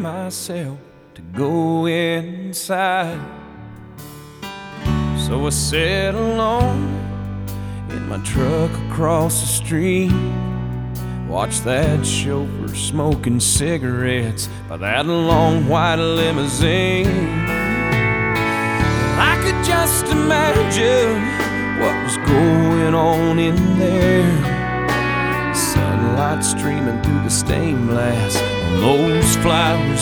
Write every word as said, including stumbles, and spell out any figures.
myself to go inside. So I sat alone in my truck across the street, watched that chauffeur smoking cigarettes by that long white limousine. I could just imagine what was going on in there. Sunlight streaming through the stained glass on those flowers